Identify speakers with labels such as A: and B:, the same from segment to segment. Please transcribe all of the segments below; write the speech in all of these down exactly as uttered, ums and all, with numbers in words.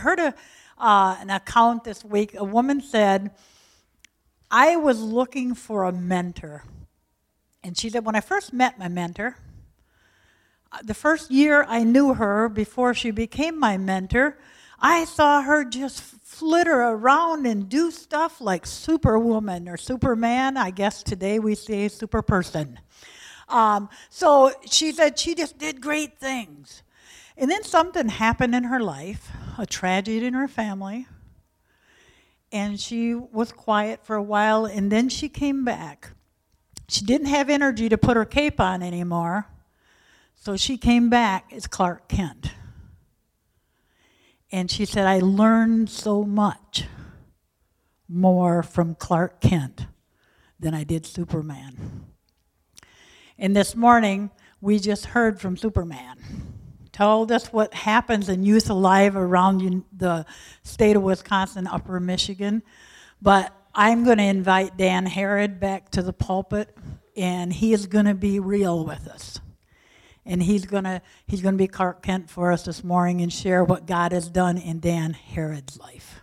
A: heard a, uh, an account this week. A woman said, I was looking for a mentor. And she said, when I first met my mentor, uh, the first year I knew her before she became my mentor, I saw her just flitter around and do stuff like Superwoman or Superman. I guess today we say Superperson. Um, so she said she just did great things. And then something happened in her life, a tragedy in her family, and she was quiet for a while, and then she came back. She didn't have energy to put her cape on anymore, so she came back as Clark Kent. And she said, I learned so much more from Clark Kent than I did Superman. And this morning, we just heard from Superman. Told us what happens in Youth Alive around the state of Wisconsin, upper Michigan. But I'm going to invite Dan Herod back to the pulpit, and he is going to be real with us. And he's going to he's going to be Clark Kent for us this morning and share what God has done in Dan Herod's life.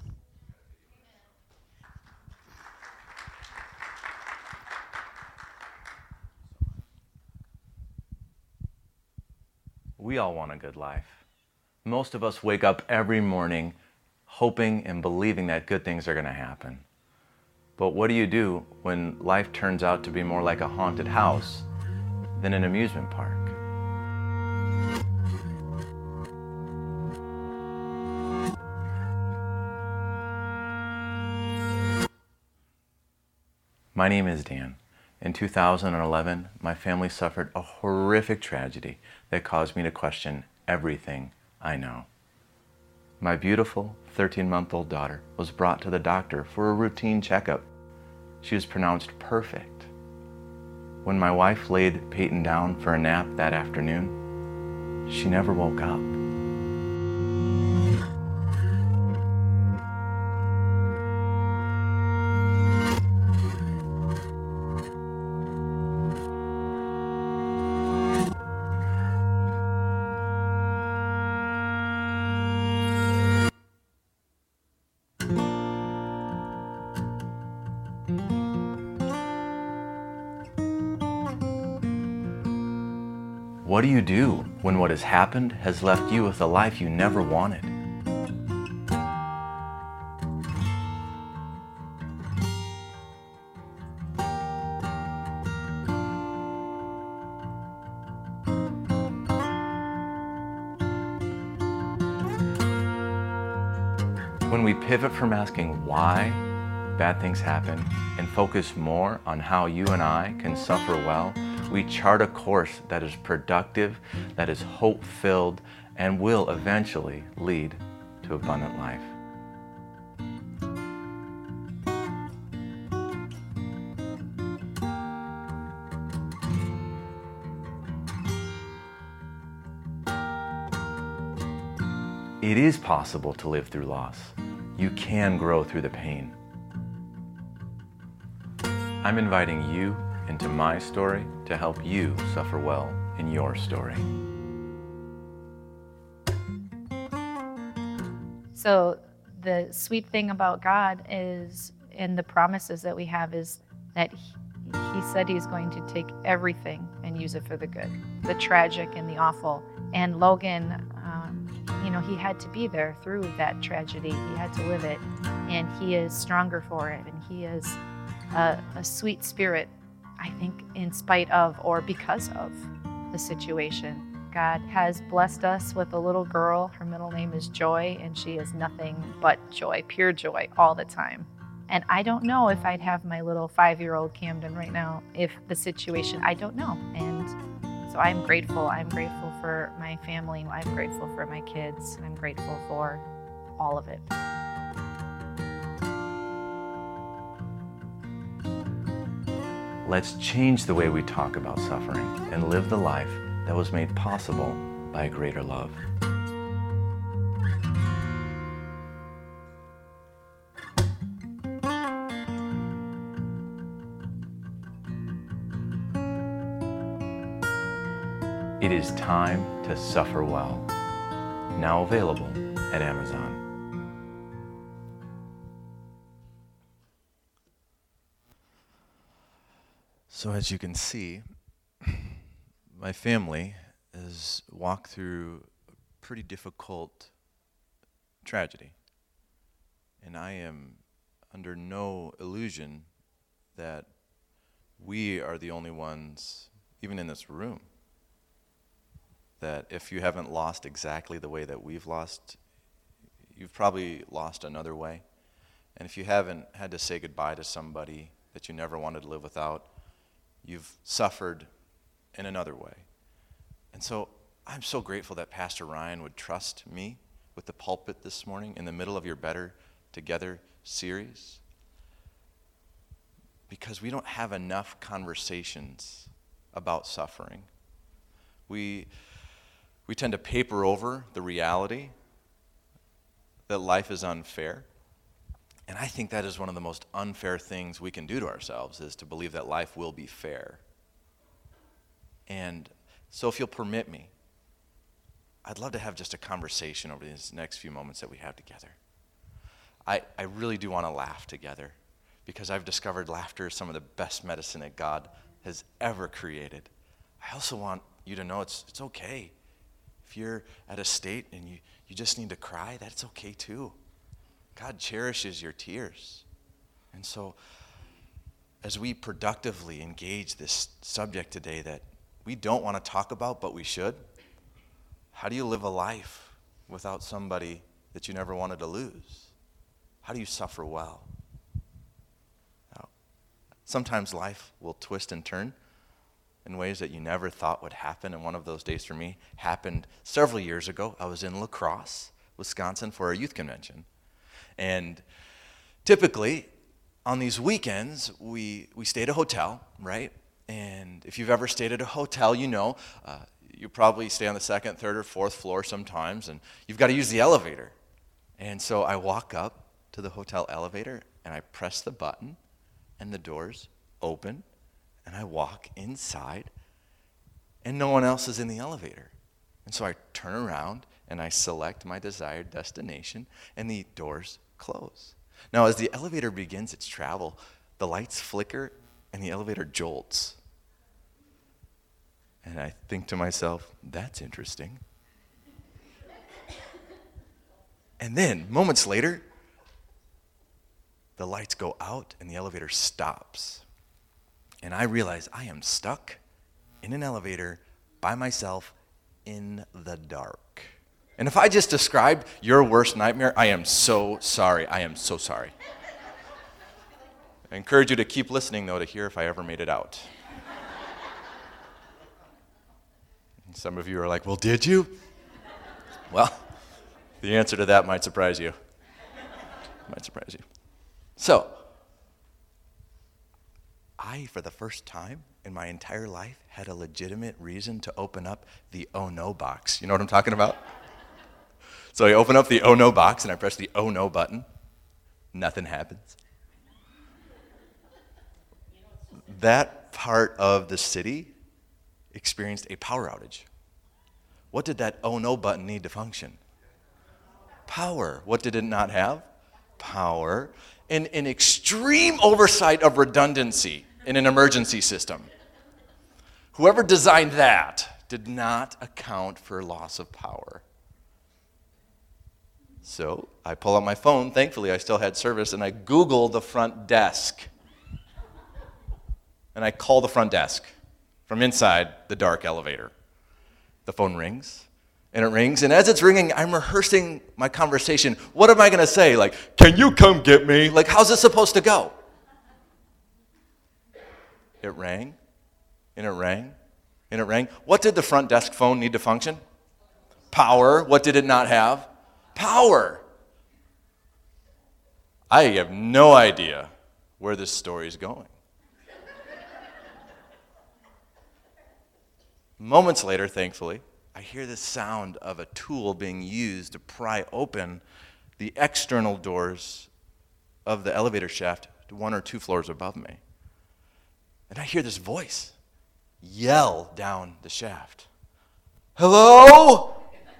B: We all want a good life. Most of us wake up every morning hoping and believing that good things are going to happen. But what do you do when life turns out to be more like a haunted house than an amusement park? My name is Dan. In two thousand eleven, my family suffered a horrific tragedy that caused me to question everything I know. My beautiful thirteen-month-old daughter was brought to the doctor for a routine checkup. She was pronounced perfect. When my wife laid Peyton down for a nap that afternoon, she never woke up. What do you do when what has happened has left you with a life you never wanted? When we pivot from asking why bad things happen and focus more on how you and I can suffer well, we chart a course that is productive, that is hope-filled, and will eventually lead to abundant life. It is possible to live through loss. You can grow through the pain. I'm inviting you into my story to help you suffer well in your story.
C: So the sweet thing about God is, and the promises that we have, is that he, he said he's going to take everything and use it for the good, the tragic and the awful. And Logan, um, you know, he had to be there through that tragedy. He had to live it, and he is stronger for it, and he is a, a sweet spirit, I think, in spite of or because of the situation. God has blessed us with a little girl. Her middle name is Joy, and she is nothing but joy, pure joy, all the time. And I don't know if I'd have my little five-year-old Camden right now if the situation, I don't know. And so I'm grateful. I'm grateful for my family. I'm grateful for my kids. I'm grateful for all of it.
B: Let's change the way we talk about suffering and live the life that was made possible by a greater love. It is time to suffer well. Now available at Amazon. So as you can see, my family has walked through a pretty difficult tragedy. And I am under no illusion that we are the only ones, even in this room, that if you haven't lost exactly the way that we've lost, you've probably lost another way. And if you haven't had to say goodbye to somebody that you never wanted to live without, you've suffered in another way. And so I'm so grateful that Pastor Ryan would trust me with the pulpit this morning in the middle of your Better Together series, because we don't have enough conversations about suffering. We, we tend to paper over the reality that life is unfair. And I think that is one of the most unfair things we can do to ourselves, is to believe that life will be fair. And so if you'll permit me, I'd love to have just a conversation over these next few moments that we have together. I, I really do want to laugh together, because I've discovered laughter is some of the best medicine that God has ever created. I also want you to know it's it's okay. If you're at a state and you, you just need to cry, that's okay too. God cherishes your tears. And so as we productively engage this subject today that we don't want to talk about, but we should, how do you live a life without somebody that you never wanted to lose? How do you suffer well? Now, sometimes life will twist and turn in ways that you never thought would happen, and one of those days for me happened several years ago. I was in La Crosse, Wisconsin for a youth convention. And typically, on these weekends, we, we stay at a hotel, right? And if you've ever stayed at a hotel, you know, uh, you probably stay on the second, third, or fourth floor sometimes, and you've got to use the elevator. And so I walk up to the hotel elevator, and I press the button, and the doors open, and I walk inside, and no one else is in the elevator. And so I turn around, and I select my desired destination, and the doors close. Now, as the elevator begins its travel, the lights flicker and the elevator jolts. And I think to myself, that's interesting. And then, moments later, the lights go out and the elevator stops. And I realize I am stuck in an elevator by myself in the dark. And if I just described your worst nightmare, I am so sorry. I am so sorry. I encourage you to keep listening, though, to hear if I ever made it out. And some of you are like, well, did you? Well, the answer to that might surprise you. Might surprise you. So, I, for the first time in my entire life, had a legitimate reason to open up the oh no box. You know what I'm talking about? So I open up the oh no box and I press the oh no button. Nothing happens. That part of the city experienced a power outage. What did that oh no button need to function? Power. What did it not have? Power. And an extreme oversight of redundancy in an emergency system. Whoever designed that did not account for loss of power. So I pull out my phone. Thankfully, I still had service, and I Google the front desk. And I call the front desk from inside the dark elevator. The phone rings, and it rings, and as it's ringing, I'm rehearsing my conversation. What am I going to say? Like, can you come get me? Like, how's this supposed to go? It rang, and it rang, and it rang. What did the front desk phone need to function? Power. What did it not have? Power. I have no idea where this story is going. Moments later, thankfully, I hear the sound of a tool being used to pry open the external doors of the elevator shaft one or two floors above me. And I hear this voice yell down the shaft. Hello?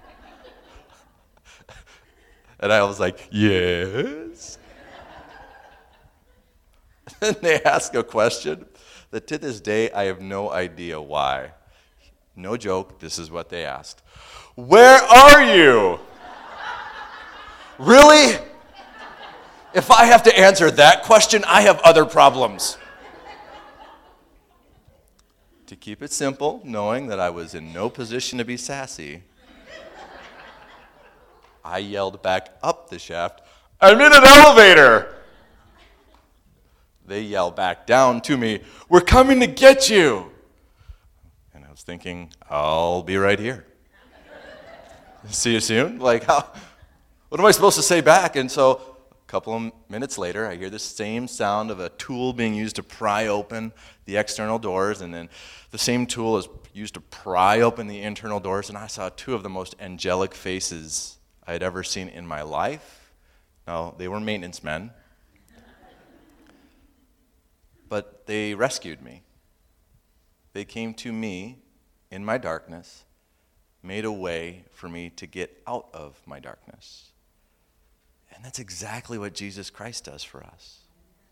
B: And I was like, yes. And they ask a question
D: that to this day I have no idea why. No joke, this is what they asked. Where are you? Really? If I have to answer that question, I have other problems. To keep it simple, knowing that I was in no position to be sassy, I yelled back up the shaft, I'm in an elevator! They yell back down to me, we're coming to get you! And I was thinking, I'll be right here. See you soon? Like, how? What am I supposed to say back? And so a couple of minutes later, I hear the same sound of a tool being used to pry open the external doors, and then the same tool is used to pry open the internal doors, and I saw two of the most angelic faces I had ever seen in my life. Now, they were maintenance men, but they rescued me. They came to me in my darkness, made a way for me to get out of my darkness. And that's exactly what Jesus Christ does for us.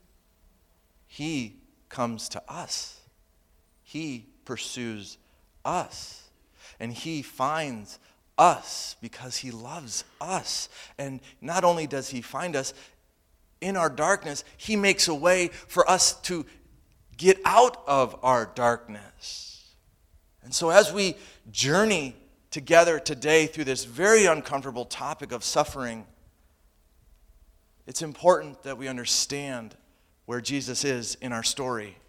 D: He comes to us. He pursues us. And he finds us because he loves us. And not only does he find us in our darkness, he makes a way for us to get out of our darkness. And so as we journey together today through this very uncomfortable topic of suffering, it's important that we understand where Jesus is in our story.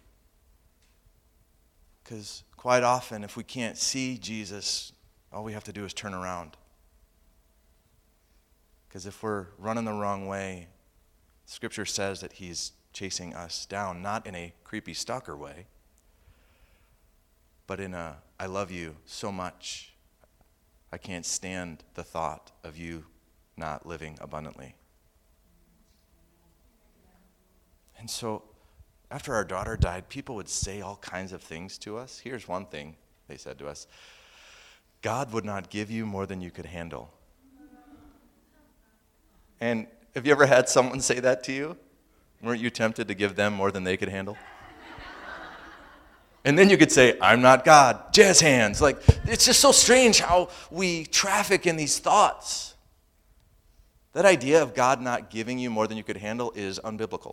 D: Because quite often, if we can't see Jesus, all we have to do is turn around. Because if we're running the wrong way, Scripture says that he's chasing us down, not in a creepy stalker way, but in a, I love you so much, I can't stand the thought of you not living abundantly. And so, after our daughter died, people would say all kinds of things to us. Here's one thing they said to us. God would not give you more than you could handle. And have you ever had someone say that to you? Weren't you tempted to give them more than they could handle? And then you could say, I'm not God, jazz hands. Like, it's just so strange how we traffic in these thoughts. That idea of God not giving you more than you could handle is unbiblical.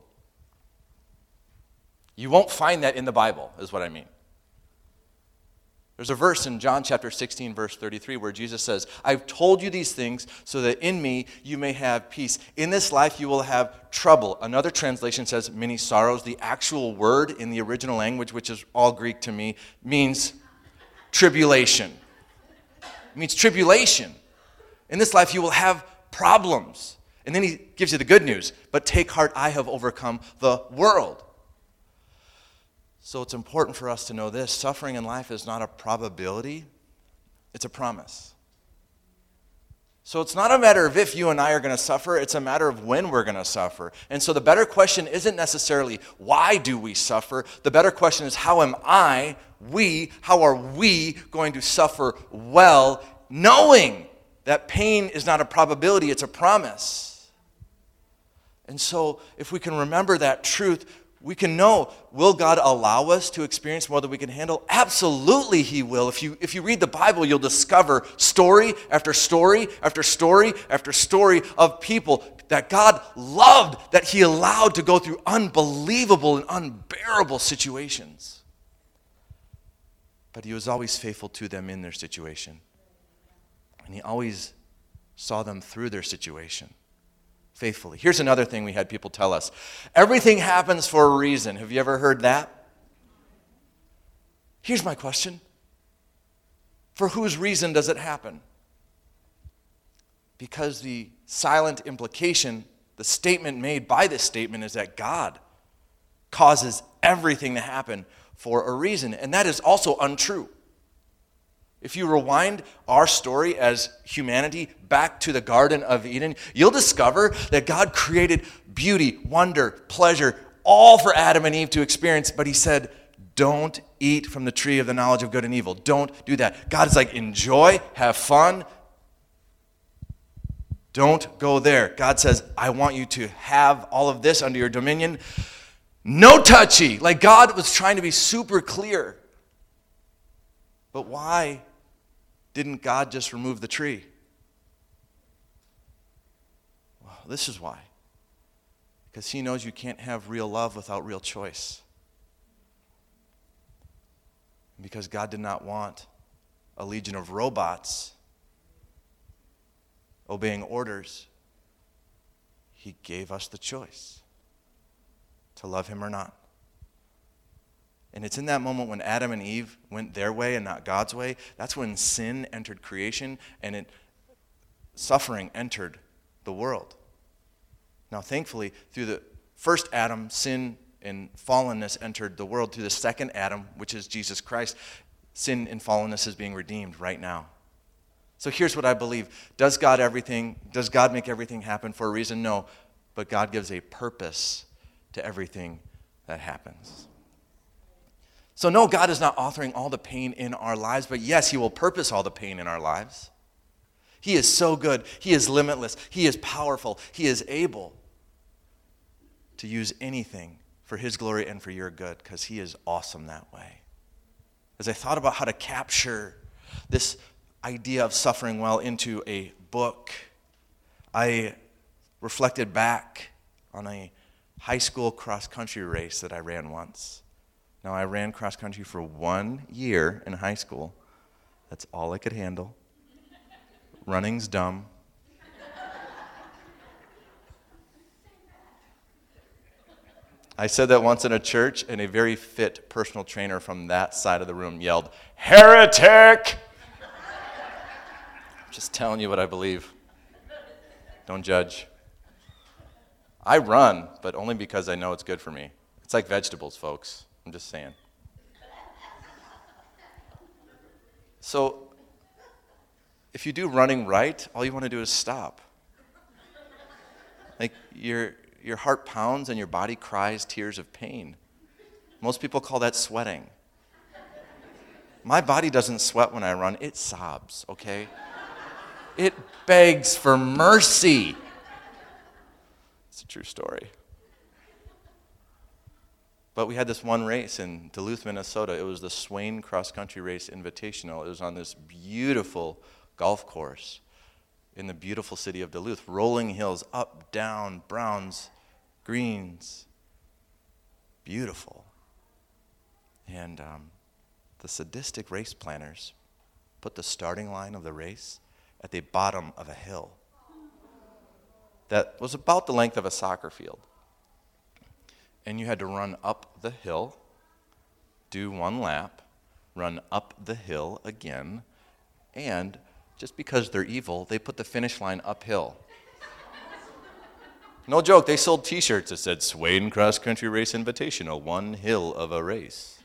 D: You won't find that in the Bible, is what I mean. There's a verse in John chapter sixteen, verse thirty-three, where Jesus says, I've told you these things so that in me you may have peace. In this life you will have trouble. Another translation says many sorrows. The actual word in the original language, which is all Greek to me, means tribulation. It means tribulation. In this life you will have problems. And then he gives you the good news. But take heart, I have overcome the world. So it's important for us to know this. Suffering in life is not a probability. It's a promise. So it's not a matter of if you and I are going to suffer. It's a matter of when we're going to suffer. And so the better question isn't necessarily why do we suffer. The better question is how am I, we, how are we going to suffer well, knowing that pain is not a probability, it's a promise. And so if we can remember that truth, we can know, will God allow us to experience more than we can handle? Absolutely he will. If you, if you read the Bible, you'll discover story after story after story after story of people that God loved, that he allowed to go through unbelievable and unbearable situations. But he was always faithful to them in their situation. And he always saw them through their situation. Faithfully. Here's another thing we had people tell us. Everything happens for a reason. Have you ever heard that? Here's my question. For whose reason does it happen? Because the silent implication, the statement made by this statement is that God causes everything to happen for a reason. And that is also untrue. If you rewind our story as humanity back to the Garden of Eden, you'll discover that God created beauty, wonder, pleasure, all for Adam and Eve to experience, but he said, don't eat from the tree of the knowledge of good and evil. Don't do that. God is like, enjoy, have fun. Don't go there. God says, I want you to have all of this under your dominion. No touchy. Like God was trying to be super clear. But why didn't God just remove the tree? Well, this is why. Because he knows you can't have real love without real choice. Because God did not want a legion of robots obeying orders, he gave us the choice to love him or not. And it's in that moment when Adam and Eve went their way and not God's way, that's when sin entered creation and it, suffering entered the world. Now, thankfully, through the first Adam, sin and fallenness entered the world. Through the second Adam, which is Jesus Christ, sin and fallenness is being redeemed right now. So here's what I believe. Does God everything, does God make everything happen for a reason? No. But God gives a purpose to everything that happens. So no, God is not authoring all the pain in our lives, but yes, he will purpose all the pain in our lives. He is so good. He is limitless. He is powerful. He is able to use anything for his glory and for your good, because he is awesome that way. As I thought about how to capture this idea of suffering well into a book, I reflected back on a high school cross-country race that I ran once. Now, I ran cross-country for one year in high school. That's all I could handle. Running's dumb. I said that once in a church, and a very fit personal trainer from that side of the room yelled, "Heretic!" I'm just telling you what I believe. Don't judge. I run, but only because I know it's good for me. It's like vegetables, folks. I'm just saying. So, if you do running right, all you want to do is stop. Like, your your heart pounds and your body cries tears of pain. Most people call that sweating. My body doesn't sweat when I run. It sobs, okay? It begs for mercy. It's a true story. But we had this one race in Duluth, Minnesota. It was the Swain Cross Country Race Invitational. It was on this beautiful golf course in the beautiful city of Duluth. Rolling hills, up, down, browns, greens. Beautiful. And um, the sadistic race planners put the starting line of the race at the bottom of a hill that was about the length of a soccer field. And you had to run up the hill, do one lap, run up the hill again, and just because they're evil, they put the finish line uphill. No joke, they sold t-shirts that said, "Swain Cross Country Race Invitational, one hill of a race."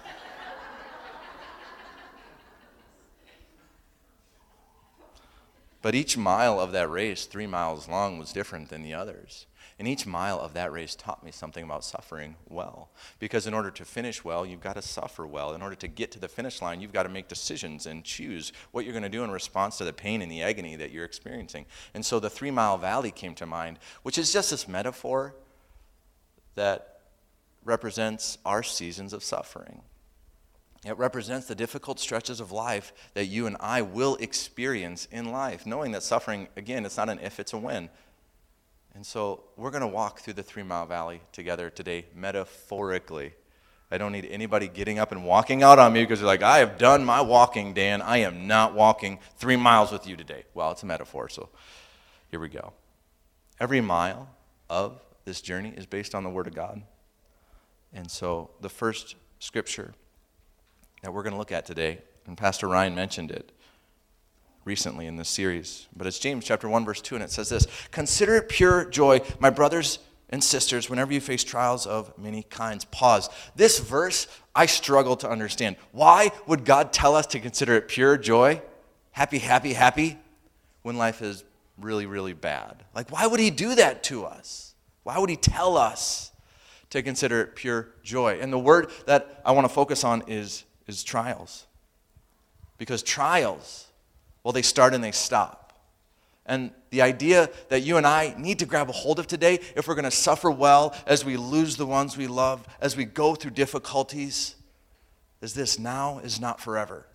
D: But each mile of that race, three miles long, was different than the others. And each mile of that race taught me something about suffering well. Because in order to finish well, you've got to suffer well. In order to get to the finish line, you've got to make decisions and choose what you're going to do in response to the pain and the agony that you're experiencing. And so the Three Mile Valley came to mind, which is just this metaphor that represents our seasons of suffering. It represents the difficult stretches of life that you and I will experience in life, knowing that suffering, again, it's not an if, it's a when. And so we're going to walk through the Three Mile Valley together today, metaphorically. I don't need anybody getting up and walking out on me because they're like, "I have done my walking, Dan. I am not walking three miles with you today." Well, it's a metaphor, so here we go. Every mile of this journey is based on the Word of God. And so the first scripture that we're going to look at today, and Pastor Ryan mentioned it recently in this series, but it's James chapter one, verse two, and it says this: "Consider it pure joy, my brothers and sisters, whenever you face trials of many kinds." Pause. This verse, I struggle to understand. Why would God tell us to consider it pure joy, happy, happy, happy, when life is really, really bad? Like, why would he do that to us? Why would he tell us to consider it pure joy? And the word that I want to focus on is, is trials. Because trials, well, they start and they stop. And the idea that you and I need to grab a hold of today, if we're going to suffer well as we lose the ones we love, as we go through difficulties, is this: now is not forever.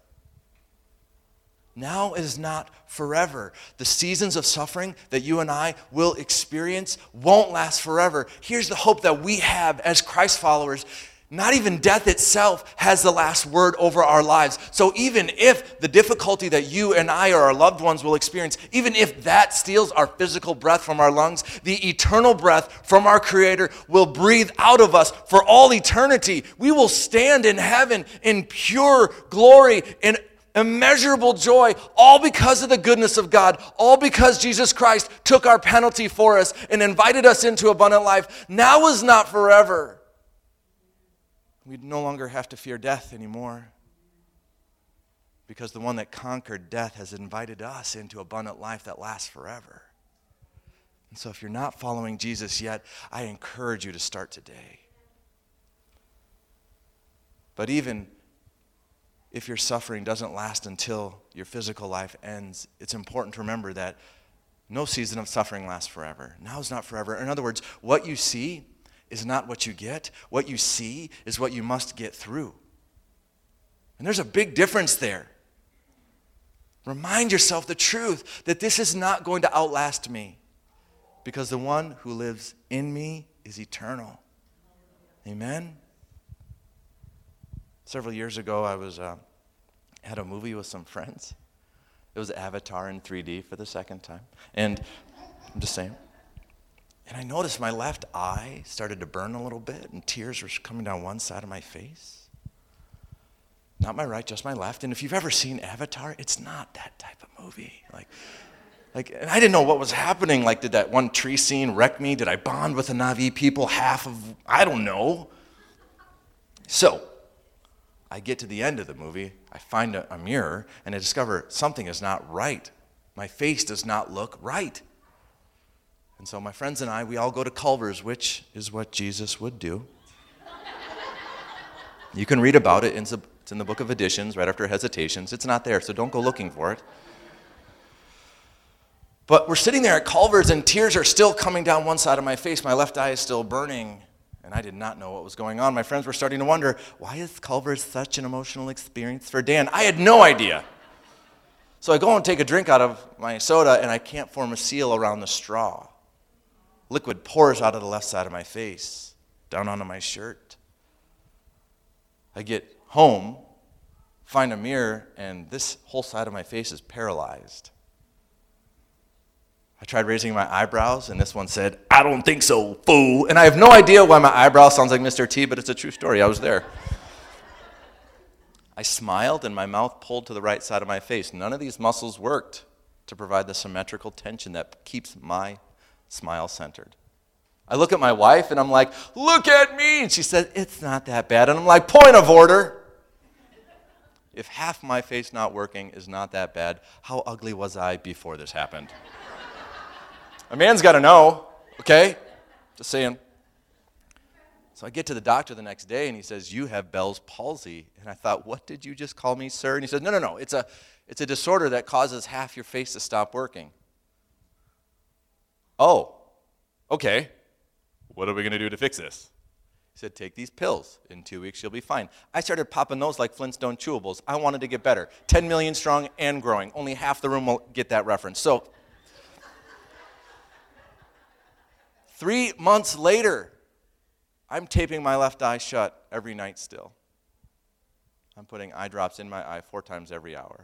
D: Now is not forever. The seasons of suffering that you and I will experience won't last forever. Here's the hope that we have as Christ followers. Not even death itself has the last word over our lives. So even if the difficulty that you and I or our loved ones will experience, even if that steals our physical breath from our lungs, the eternal breath from our Creator will breathe out of us for all eternity. We will stand in heaven in pure glory and immeasurable joy, all because of the goodness of God, all because Jesus Christ took our penalty for us and invited us into abundant life. Now is not forever. We no longer have to fear death anymore, because the one that conquered death has invited us into abundant life that lasts forever. And so if you're not following Jesus yet, I encourage you to start today. But even if your suffering doesn't last until your physical life ends, it's important to remember that no season of suffering lasts forever. Now is not forever. In other words, what you see is not what you get. What you see is what you must get through. And there's a big difference there. Remind yourself the truth that this is not going to outlast me, because the one who lives in me is eternal. Amen? Several years ago, I was uh, had a movie with some friends. It was Avatar in three D for the second time. And I'm just saying. And I noticed my left eye started to burn a little bit, and tears were coming down one side of my face. Not my right, just my left. And if you've ever seen Avatar, it's not that type of movie. Like, like, and I didn't know what was happening. Like, did that one tree scene wreck me? Did I bond with the Na'vi people? Half of, I don't know. So, I get to the end of the movie, I find a, a mirror, and I discover something is not right. My face does not look right. And so my friends and I, we all go to Culver's, which is what Jesus would do. You can read about it. It's in the book of Additions, right after Hesitations. It's not there, so don't go looking for it. But we're sitting there at Culver's, and tears are still coming down one side of my face. My left eye is still burning, and I did not know what was going on. My friends were starting to wonder, why is Culver's such an emotional experience for Dan? I had no idea. So I go and take a drink out of my soda, and I can't form a seal around the straw. Liquid pours out of the left side of my face, down onto my shirt. I get home, find a mirror, and this whole side of my face is paralyzed. I tried raising my eyebrows, and this one said, "I don't think so, fool." And I have no idea why my eyebrow sounds like Mister T, but it's a true story. I was there. I smiled, and my mouth pulled to the right side of my face. None of these muscles worked to provide the symmetrical tension that keeps my smile centered. I look at my wife and I'm like, "Look at me." And she said, "It's not that bad." And I'm like, "Point of order. If half my face not working is not that bad, how ugly was I before this happened?" A man's got to know, okay? Just saying. So I get to the doctor the next day and he says, "You have Bell's palsy." And I thought, "What did you just call me, sir?" And he said, "No, no, no. It's a, it's a disorder that causes half your face to stop working." Oh, okay. What are we going to do to fix this? He said, "Take these pills. In two weeks, you'll be fine." I started popping those like Flintstone chewables. I wanted to get better. ten million strong and growing. Only half the room will get that reference. So, three months later, I'm taping my left eye shut every night still. I'm putting eye drops in my eye four times every hour.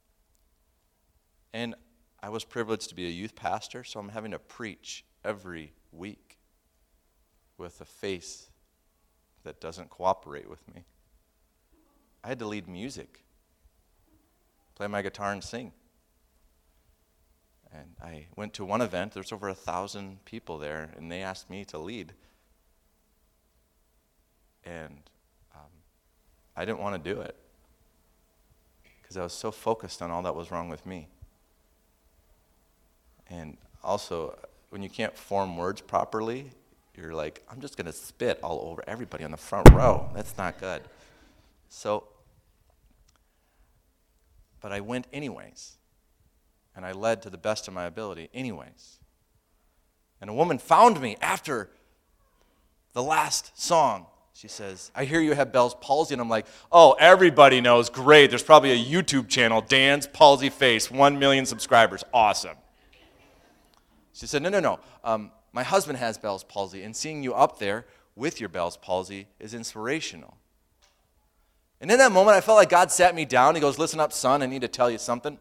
D: And I was privileged to be a youth pastor, so I'm having to preach every week with a face that doesn't cooperate with me. I had to lead music, play my guitar and sing. And I went to one event, there's over a thousand people there, and they asked me to lead. And um, I didn't want to do it because I was so focused on all that was wrong with me. And also, when you can't form words properly, you're like, "I'm just going to spit all over everybody on the front row." That's not good. So, but I went anyways. And I led to the best of my ability anyways. And a woman found me after the last song. She says, I hear you have Bell's palsy. And I'm like, oh, everybody knows. Great. There's probably a YouTube channel, Dan's Palsy Face, one million subscribers. Awesome. She said, no, no, no. Um, my husband has Bell's palsy, and seeing you up there with your Bell's palsy is inspirational. And in that moment, I felt like God sat me down. He goes, listen up, son, I need to tell you something.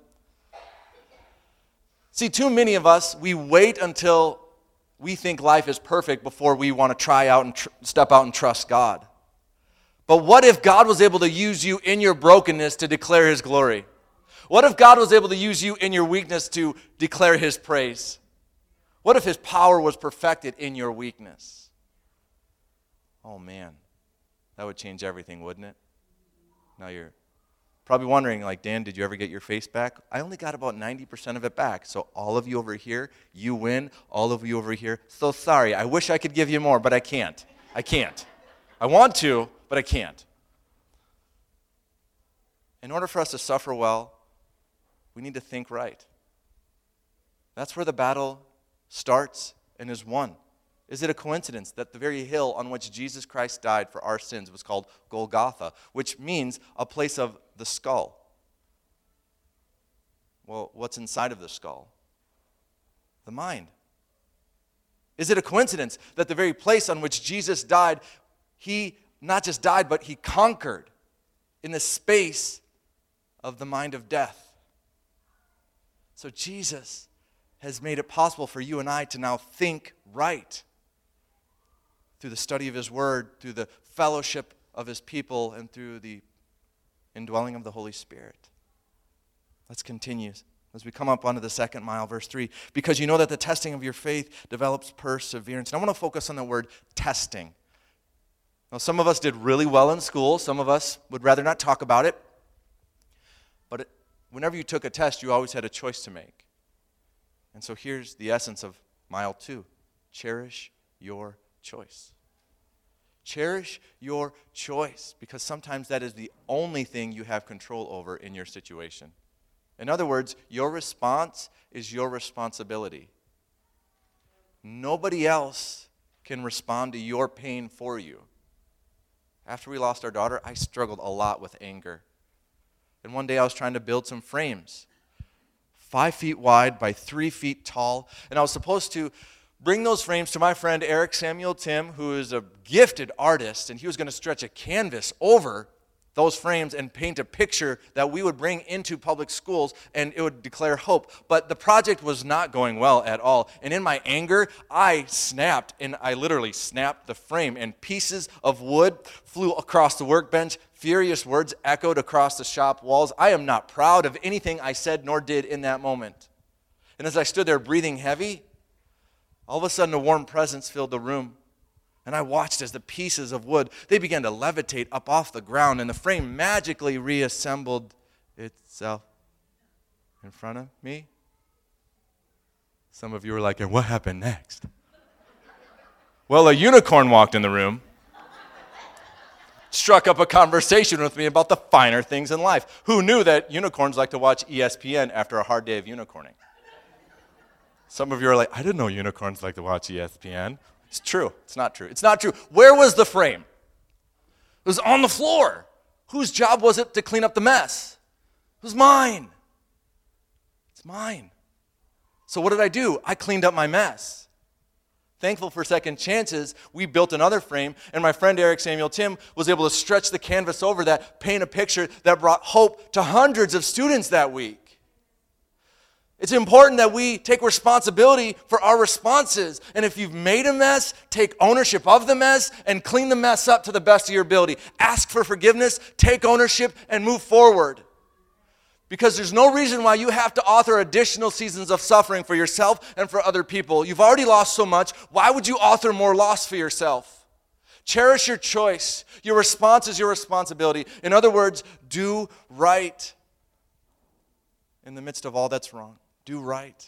D: See, too many of us, we wait until we think life is perfect before we want to try out and tr- step out and trust God. But what if God was able to use you in your brokenness to declare His glory? What if God was able to use you in your weakness to declare His praise? What if His power was perfected in your weakness? Oh man, that would change everything, wouldn't it? Now you're probably wondering, like, Dan, did you ever get your face back? I only got about ninety percent of it back. So all of you over here, you win. All of you over here, so sorry. I wish I could give you more, but I can't. I can't. I want to, but I can't. In order for us to suffer well, we need to think right. That's where the battle starts and is won. Is it a coincidence that the very hill on which Jesus Christ died for our sins was called Golgotha, which means a place of the skull? Well, what's inside of the skull? The mind. Is it a coincidence that the very place on which Jesus died, He not just died, but He conquered in the space of the mind of death? So Jesus has made it possible for you and I to now think right through the study of His Word, through the fellowship of His people, and through the indwelling of the Holy Spirit. Let's continue as we come up onto the second mile, verse three. Because you know that the testing of your faith develops perseverance. And I want to focus on the word testing. Now, some of us did really well in school. Some of us would rather not talk about it. But it, whenever you took a test, you always had a choice to make. And so here's the essence of mile two. Cherish your choice. Cherish your choice, because sometimes that is the only thing you have control over in your situation. In other words, your response is your responsibility. Nobody else can respond to your pain for you. After we lost our daughter, I struggled a lot with anger. And one day I was trying to build some frames, five feet wide by three feet tall, and I was supposed to bring those frames to my friend Eric Samuel Tim, who is a gifted artist, and he was going to stretch a canvas over those frames and paint a picture that we would bring into public schools, and it would declare hope. But the project was not going well at all, and in my anger, I snapped, and I literally snapped the frame, and pieces of wood flew across the workbench. Furious words echoed across the shop walls. I am not proud of anything I said nor did in that moment. And as I stood there breathing heavy, all of a sudden, a warm presence filled the room, and I watched as the pieces of wood, they began to levitate up off the ground, and the frame magically reassembled itself in front of me. Some of you were like, and what happened next? Well, a unicorn walked in the room, struck up a conversation with me about the finer things in life. Who knew that unicorns like to watch E S P N after a hard day of unicorning? Some of you are like, I didn't know unicorns like to watch E S P N. It's true. It's not true. It's not true. Where was the frame? It was on the floor. Whose job was it to clean up the mess? It was mine. It's mine. So what did I do? I cleaned up my mess. Thankful for second chances, we built another frame, and my friend Eric Samuel Tim was able to stretch the canvas over that, paint a picture that brought hope to hundreds of students that week. It's important that we take responsibility for our responses. And if you've made a mess, take ownership of the mess and clean the mess up to the best of your ability. Ask for forgiveness, take ownership, and move forward. Because there's no reason why you have to author additional seasons of suffering for yourself and for other people. You've already lost so much. Why would you author more loss for yourself? Cherish your choice. Your response is your responsibility. In other words, do right in the midst of all that's wrong. Do right.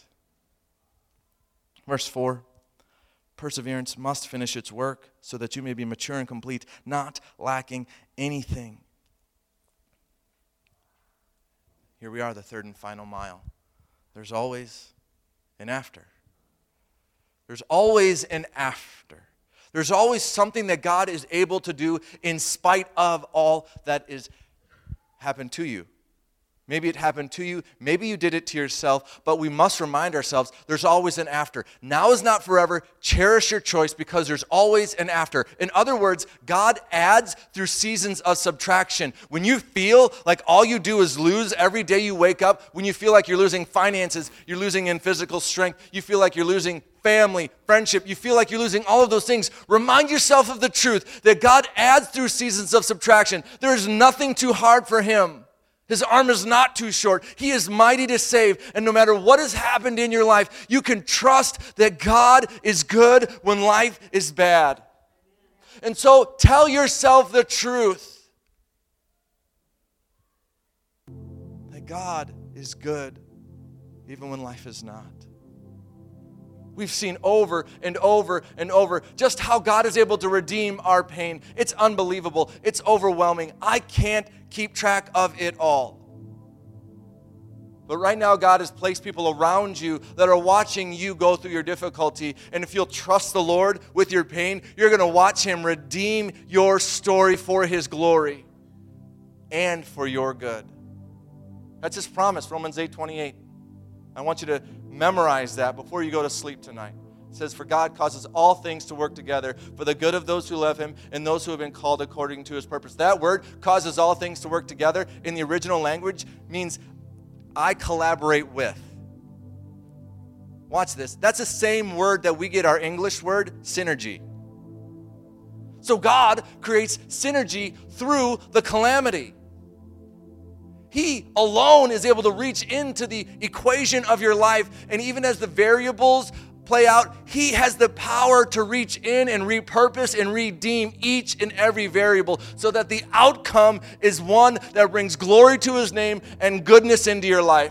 D: Verse four, perseverance must finish its work so that you may be mature and complete, not lacking anything. Here we are, the third and final mile. there's always an after. There's always an after. There's always something that God is able to do in spite of all that is happened to you. Maybe it happened to you. Maybe you did it to yourself. But we must remind ourselves there's always an after. Now is not forever. Cherish your choice because there's always an after. In other words, God adds through seasons of subtraction. When you feel like all you do is lose every day you wake up, when you feel like you're losing finances, you're losing in physical strength, you feel like you're losing family, friendship, you feel like you're losing all of those things, remind yourself of the truth that God adds through seasons of subtraction. There is nothing too hard for him. His arm is not too short. He is mighty to save. And no matter what has happened in your life, you can trust that God is good when life is bad. And so tell yourself the truth. That God is good even when life is not. We've seen over and over and over just how God is able to redeem our pain. It's unbelievable. It's overwhelming. I can't keep track of it all. But right now, God has placed people around you that are watching you go through your difficulty. And if you'll trust the Lord with your pain, you're going to watch him redeem your story for his glory and for your good. That's his promise, Romans eight twenty-eight. I want you to memorize that before you go to sleep tonight. It says, for God causes all things to work together for the good of those who love him and those who have been called according to his purpose. That word, causes all things to work together, in the original language means I collaborate with. Watch this. That's the same word that we get our English word, synergy. So God creates synergy through the calamity. He alone is able to reach into the equation of your life, and even as the variables play out, he has the power to reach in and repurpose and redeem each and every variable so that the outcome is one that brings glory to his name and goodness into your life.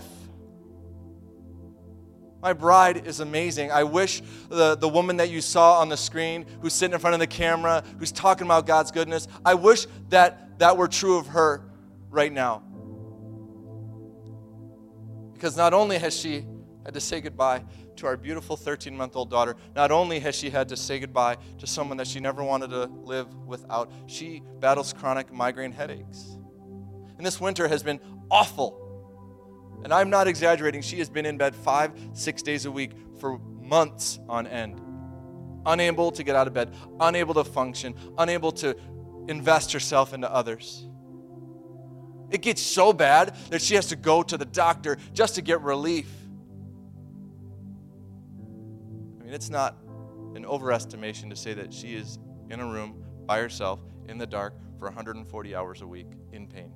D: My bride is amazing. I wish the, the woman that you saw on the screen who's sitting in front of the camera, who's talking about God's goodness, I wish that that were true of her right now. Because not only has she had to say goodbye to our beautiful thirteen-month-old daughter, not only has she had to say goodbye to someone that she never wanted to live without, she battles chronic migraine headaches. And this winter has been awful. And I'm not exaggerating. She has been in bed five, six days a week for months on end. Unable to get out of bed, unable to function, unable to invest herself into others. It gets so bad that she has to go to the doctor just to get relief. I mean, it's not an overestimation to say that she is in a room by herself in the dark for one hundred forty hours a week in pain.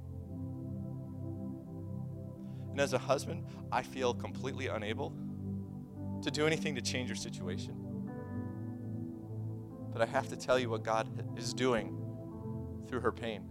D: And as a husband, I feel completely unable to do anything to change her situation. But I have to tell you what God is doing through her pain.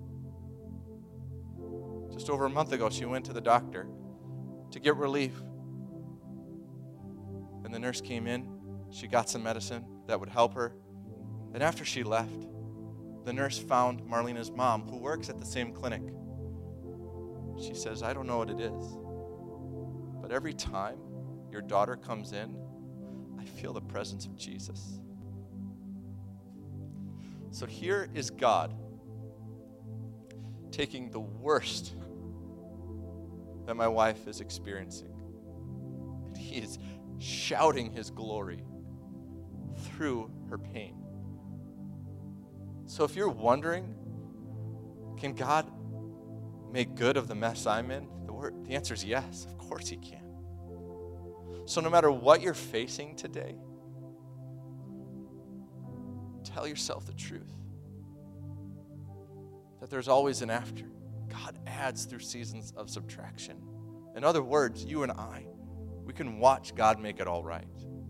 D: Just over a month ago, she went to the doctor to get relief. And the nurse came in. She got some medicine that would help her. And after she left, the nurse found Marlena's mom, who works at the same clinic. She says, I don't know what it is, but every time your daughter comes in, I feel the presence of Jesus. So here is God taking the worst that my wife is experiencing, and he is shouting his glory through her pain. So if you're wondering, can God make good of the mess I'm in? The word, the answer is yes, of course he can. So no matter what you're facing today, tell yourself the truth. That there's always an after. God adds through seasons of subtraction. In other words, you and I, we can watch God make it all right.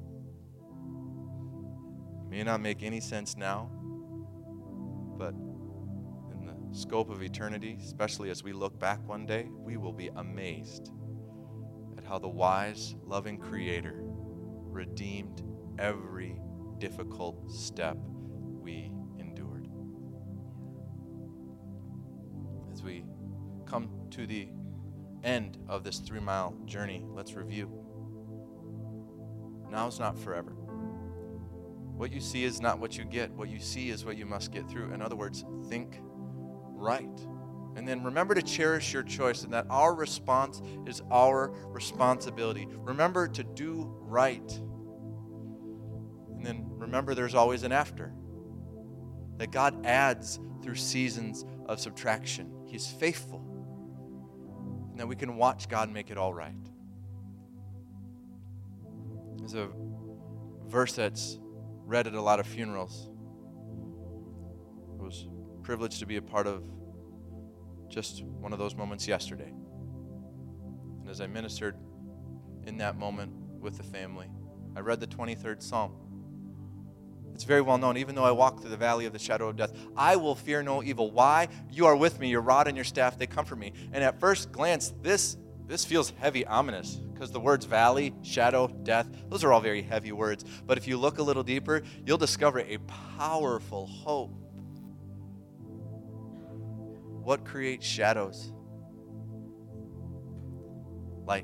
D: It may not make any sense now, but in the scope of eternity, especially as we look back one day, we will be amazed at how the wise, loving Creator redeemed every difficult step we endured. As we come to the end of this three-mile journey, let's review. Now's not forever. What you see is not what you get. What you see is what you must get through. In other words, think right. And then remember to cherish your choice and that our response is our responsibility. Remember to do right. And then remember there's always an after. That God adds through seasons of subtraction. He's faithful. And that we can watch God make it all right. There's a verse that's read at a lot of funerals. I was privileged to be a part of just one of those moments yesterday. And as I ministered in that moment with the family, I read the twenty-third Psalm. It's very well known. Even though I walk through the valley of the shadow of death, I will fear no evil. Why? You are with me. Your rod and your staff, they comfort me. And at first glance, this, this feels heavy, ominous, because the words valley, shadow, death, those are all very heavy words. But if you look a little deeper, you'll discover a powerful hope. What creates shadows? Light.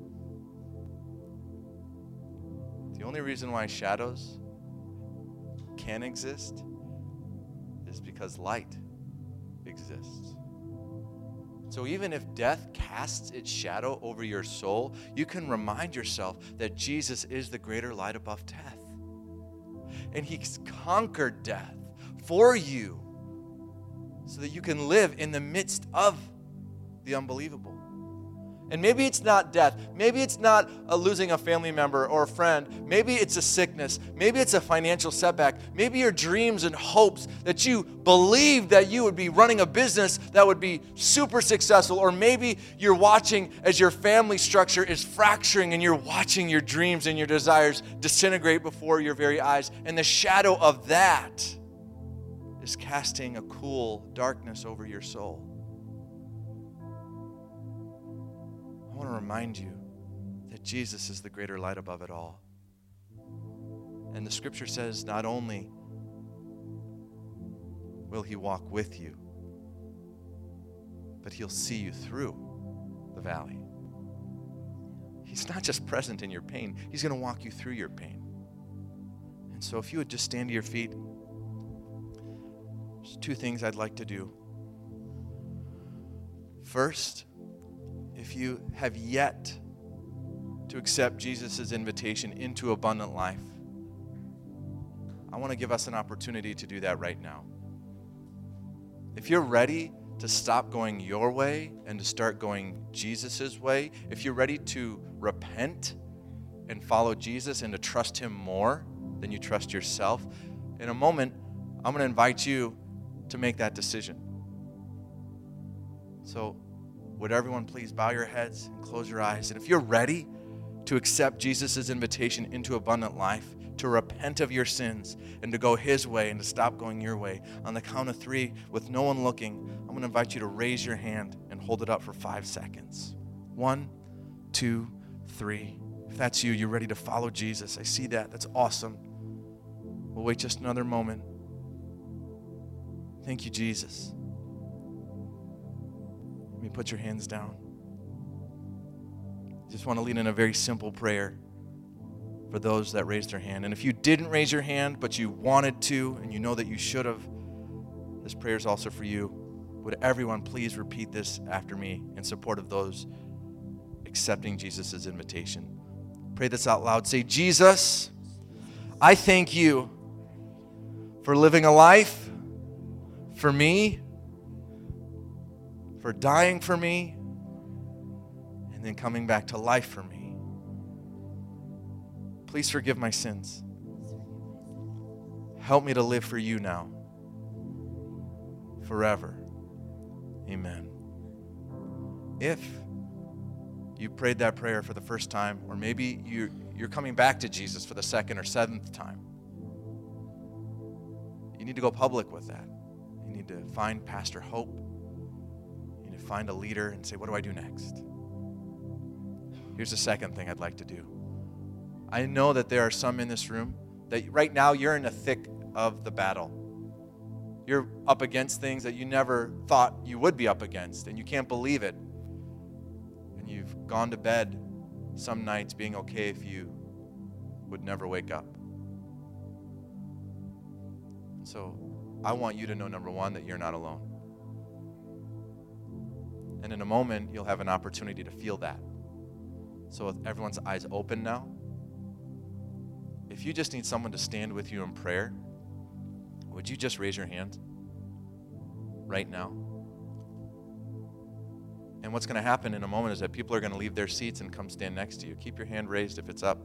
D: The only reason why shadows can exist is because light exists. So even if death casts its shadow over your soul, you can remind yourself that Jesus is the greater light above death. And he's conquered death for you so that you can live in the midst of the unbelievable. And maybe it's not death. Maybe it's not a losing a family member or a friend. Maybe it's a sickness. Maybe it's a financial setback. Maybe your dreams and hopes that you believed that you would be running a business that would be super successful. Or maybe you're watching as your family structure is fracturing and you're watching your dreams and your desires disintegrate before your very eyes. And the shadow of that is casting a cool darkness over your soul. I want to remind you that Jesus is the greater light above it all. And the scripture says not only will he walk with you, but he'll see you through the valley. He's not just present in your pain, he's going to walk you through your pain. And so if you would just stand to your feet, there's two things I'd like to do. First, if you have yet to accept Jesus' invitation into abundant life, I want to give us an opportunity to do that right now. If you're ready to stop going your way and to start going Jesus' way, if you're ready to repent and follow Jesus and to trust him more than you trust yourself, in a moment, I'm going to invite you to make that decision. So, would everyone please bow your heads and close your eyes? And if you're ready to accept Jesus' invitation into abundant life, to repent of your sins and to go his way and to stop going your way, on the count of three, with no one looking, I'm going to invite you to raise your hand and hold it up for five seconds. One, two, three. If that's you, you're ready to follow Jesus. I see that. That's awesome. We'll wait just another moment. Thank you, Jesus. Let me put your hands down. I just want to lead in a very simple prayer for those that raised their hand. And if you didn't raise your hand, but you wanted to, and you know that you should have, this prayer is also for you. Would everyone please repeat this after me in support of those accepting Jesus' invitation? Pray this out loud. Say, Jesus, I thank you for living a life for me, for dying for me, and then coming back to life for me. Please forgive my sins. Help me to live for you now, forever. Amen. If you prayed that prayer for the first time, or maybe you're, you're coming back to Jesus for the second or seventh time, you need to go public with that. You need to find Pastor Hope. Find a leader and say, what do I do next? Here's the second thing I'd like to do. I know that there are some in this room that right now you're in the thick of the battle. You're up against things that you never thought you would be up against, and you can't believe it. And you've gone to bed some nights being okay if you would never wake up. So I want you to know, number one, that you're not alone. And in a moment, you'll have an opportunity to feel that. So with everyone's eyes open now, if you just need someone to stand with you in prayer, would you just raise your hand right now? And what's going to happen in a moment is that people are going to leave their seats and come stand next to you. Keep your hand raised if it's up.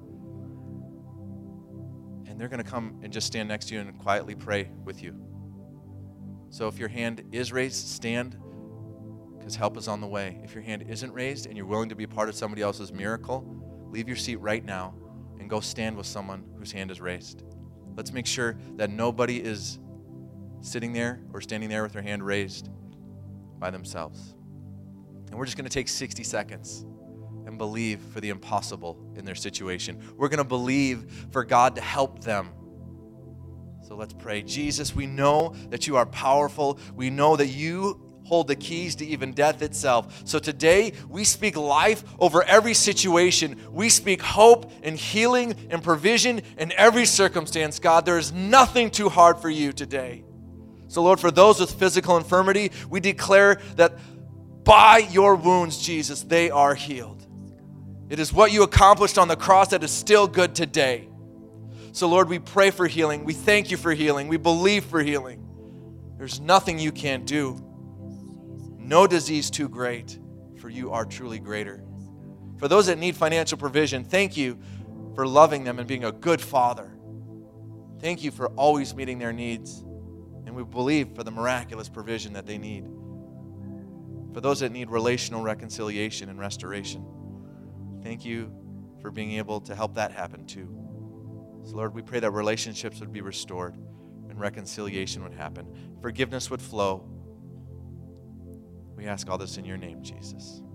D: And they're going to come and just stand next to you and quietly pray with you. So if your hand is raised, stand, because help is on the way. If your hand isn't raised and you're willing to be part of somebody else's miracle, leave your seat right now and go stand with someone whose hand is raised. Let's make sure that nobody is sitting there or standing there with their hand raised by themselves. And we're just going to take sixty seconds and believe for the impossible in their situation. We're going to believe for God to help them. So let's pray. Jesus, we know that you are powerful. We know that you hold the keys to even death itself. So today, we speak life over every situation. We speak hope and healing and provision in every circumstance. God, there is nothing too hard for you today. So Lord, for those with physical infirmity, we declare that by your wounds, Jesus, they are healed. It is what you accomplished on the cross that is still good today. So Lord, we pray for healing. We thank you for healing. We believe for healing. There's nothing you can't do. No disease too great, for you are truly greater. For those that need financial provision, thank you for loving them and being a good father. Thank you for always meeting their needs. And we believe for the miraculous provision that they need. For those that need relational reconciliation and restoration, thank you for being able to help that happen too. So Lord, we pray that relationships would be restored and reconciliation would happen. Forgiveness would flow. We ask all this in your name, Jesus.